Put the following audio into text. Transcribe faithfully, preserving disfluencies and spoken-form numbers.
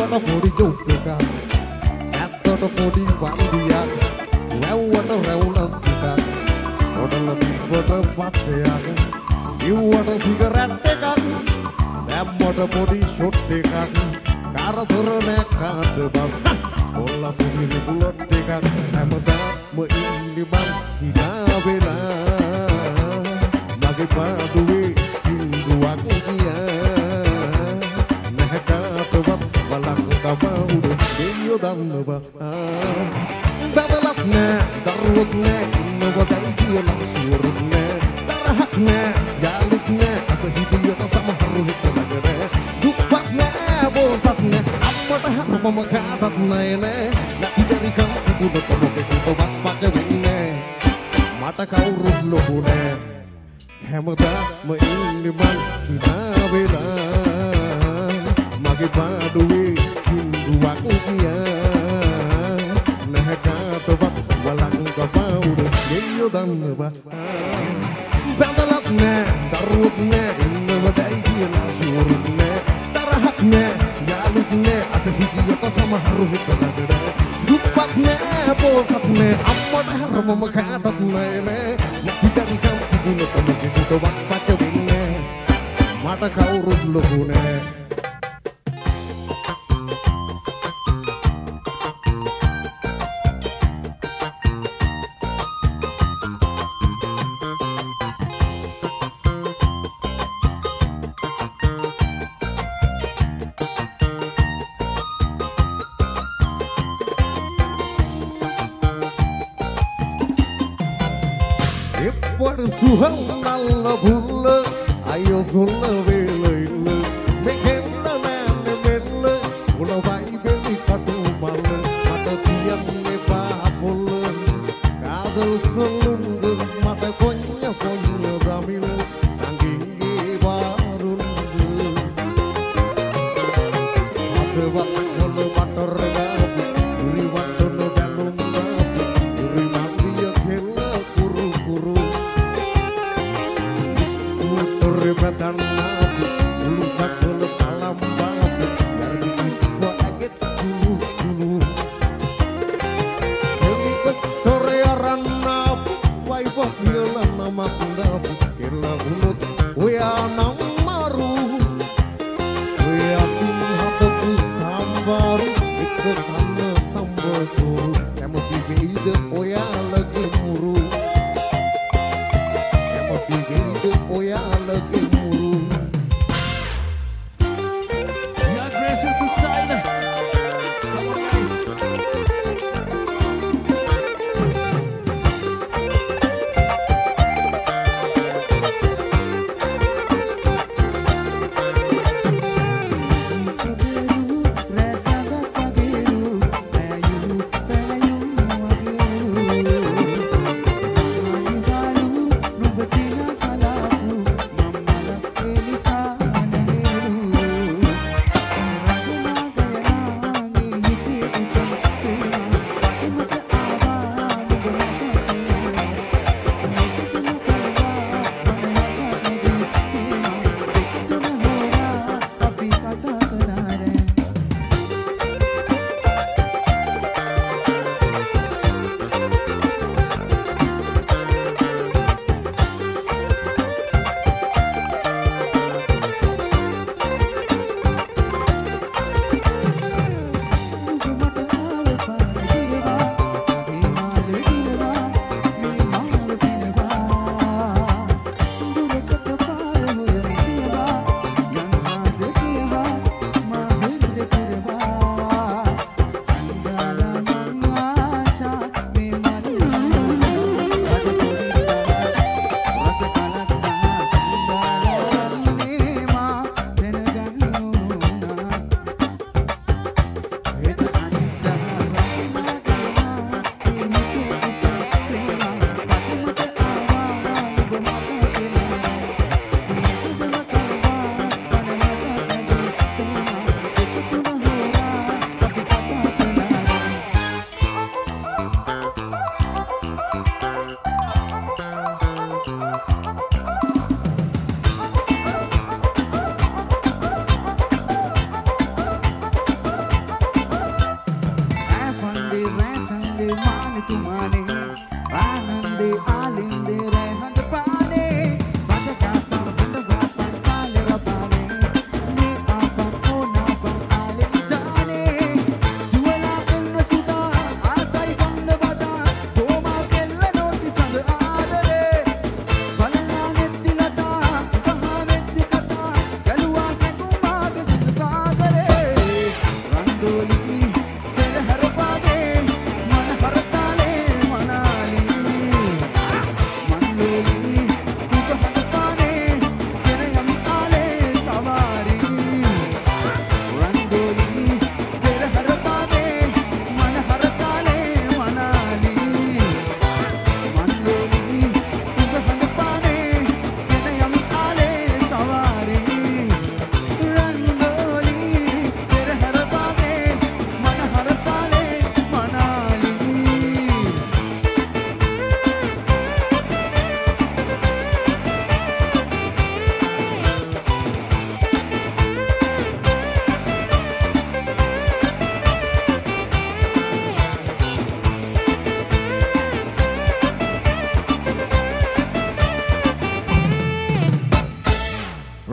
වැව්වට පොඩි ජොක් එකක් ඇත්තට පොඩි වන්දියක් වැව්වට රැවුලක් ටිකක් හොටල තිබ්බට පස්සයක් ඉව්වට සිගරට් එකක් දැම්මට පොඩි ෂොට් එකක් කරදර නෑ කාට බං කොල්ල සුමිලි බුලට් එකක් හැමදාම ඉන්නේ බං හිනා වෙලා මගේ පාඩුවේ සින්දුවක් කියා නැහැ කාටවත් බලක් කවුද දෙයියෝ දන්නවා බබලක් නෑ දරුවොත් නෑ ඉන්නවදයි කියලා ෂුවරුත් නෑ තරහක් නෑ යාළුත් නෑ අත හිටියට සමහරු හිතලගෙන දුක්වත් නෑ බෝසත් නෑ අපට හැමම කාටත් නෑ නෑ නැතිදරිකම් තිබුණට මොකෙකුටවත් පච වෙන්නේ මට කවුරුත් ලොකු නෑ හැමදාම ඉන්නේ මං හිනා වෙලා මගේ පාඩුවේ සින්දුවක් කියා නැහැ කාටවත් වලංග පවුඩ දෙයියෝ දන්නවා බඳලක් නෑ දරුවොත් නෑ ඉන්නවදයි කියලා ෂුවරුත් නෑ තරහක් නෑ යාළුත් නෑ අත හිටියට සමහරු හිතලගෙන දුක්වත් නෑ බෝසත් නෑ අම්මට හැරමම කාටත් නෑ නෑ නැතිදරිකම් තිබුණට මොකෙකුටවත් පච වෙන්නේ මට කවුරුත් ලොකු නෑ Suhang nalla bulla ayo sunna vela illa mekella nanne mella una vai beli katu malla mata tiyanne pa pulla kadal solundu mata konya konya damil tanginge varundu mata vattolla vatorga uri vattolla dalumma uri mabriya khella kuru kuru Badanna ulu sakul kalam bab gardi ko aget sulu sulu Kemikot sore aranna wai bokila nama kunda kila unut uya namaru uya hatu sambaru ikko kanna sambasu emoti veide uya lagi muru emoti veide uya lagi muru